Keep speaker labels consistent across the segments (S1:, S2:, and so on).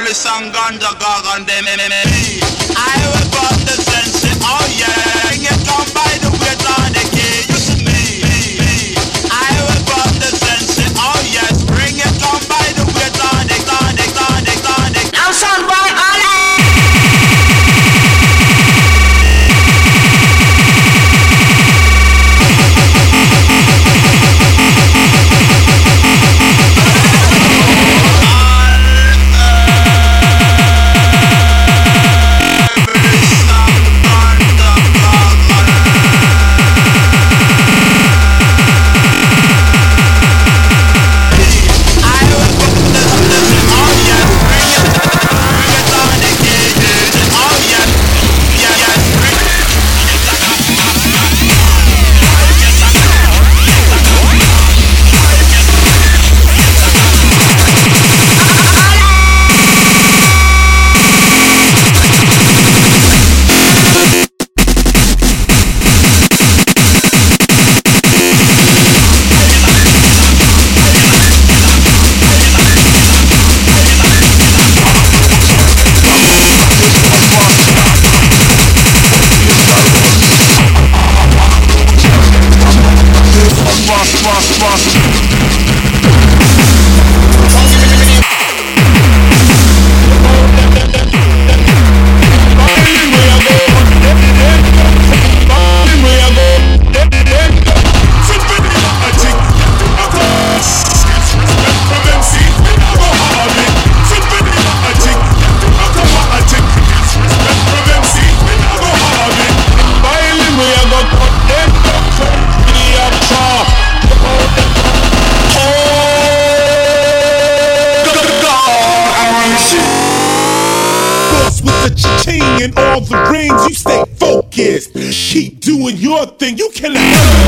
S1: Paris and ganja gog and them. I will got the sense, oh yeah. Bring it on by the weight on the key. You see me. I will got the sense, oh yes. Bring it on by the weight on the. Now son boy,
S2: and all the brains, you stay focused. Keep doing your thing, you cannot.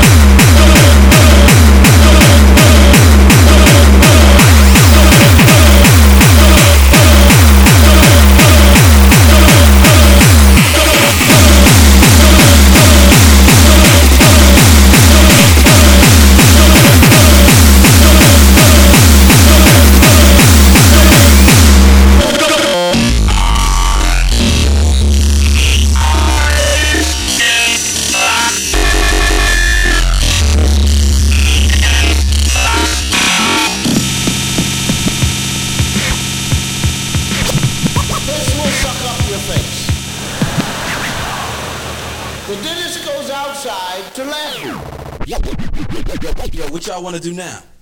S3: The dentist goes outside to laugh.
S4: Yo, what y'all want to do now?